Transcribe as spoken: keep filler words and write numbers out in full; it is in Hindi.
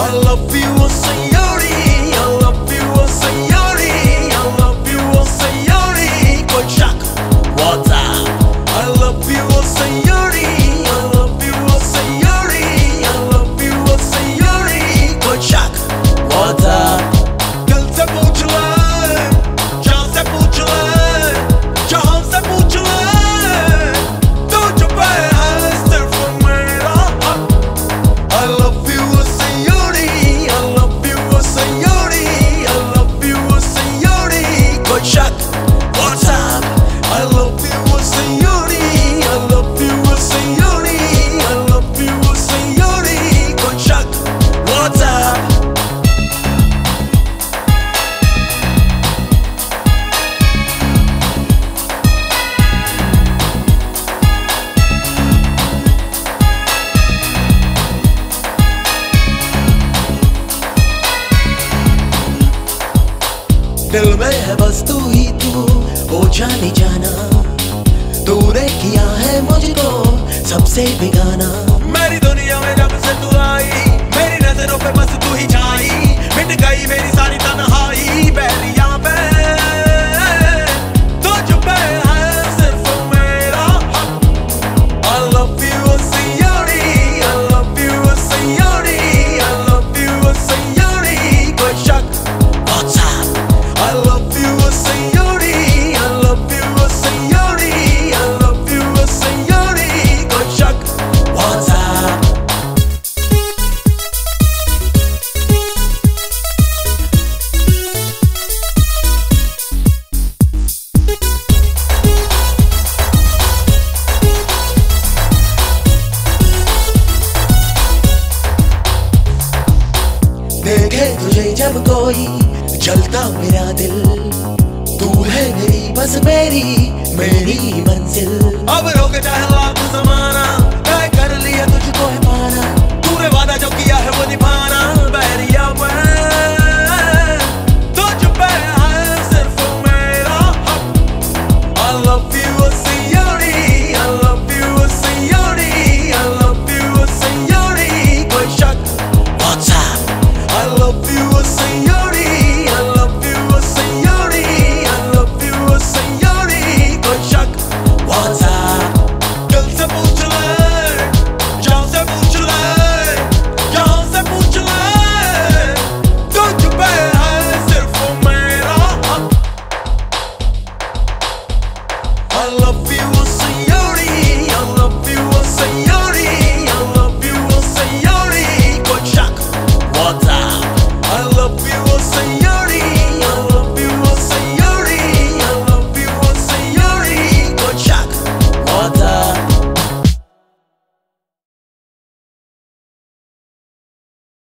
I love you, oh sayori, I love you, oh sayori, I love you, oh sayori. Koi shak, what's up? I love you, oh sayori, I love you, oh sayori, I love you, oh sayori. Koi shak, what's up? दिल से पूछ ले, जान से पूछ ले, जहां से पूछ ले, तुझ पे है सिर्फ मेरा हक। I love you, oh sayori, I love you, oh sayori, I love you, oh sayori. Koi shak, what's up? I love you, oh sayori, I love you, oh sayori, I love you, oh sayori. Koi shak, what's up? दिल में है बस तू ही तू, हो जाने जाना। तूने किया है मुझको सबसे बेगाना। मेरी दुनिया में जब से तू आई, मेरी नजरों पे बस तू ही छाई। मिट गई मेरी सारी तन्हाई, बैरिया पे तुझ पे है सिर्फ मेरा हक। I love you, oh sayori, I love you, oh sayori, I love you, oh sayori. Koi shak, what's up? I love you, oh sayori, I love you, oh sayori, I love you, oh sayori. Koi shak, what's up? देखे तुझे जब कोई जलता मेरा दिल, तू है मेरी बस मेरी मेरी मंजिल। अब रोक चाहे लाख ज़माना, तय कर लिया तुझको है पाना। तूने वादा जो किया है वो निभाना। बैरिया पे तुझ पे है सिर्फ मेरा हक। I love you, oh sayori, I love you, oh sayori, I love you, oh sayori. Koi shak, what's up? I love you, oh sayori, I love you, oh sayori, I love you, oh sayori. Koi shak, what's up? दिल से पूछ ले, जान से पूछ ले, जहां से पूछ ले, तुझ पे है सिर्फ मेरा हक। I love you,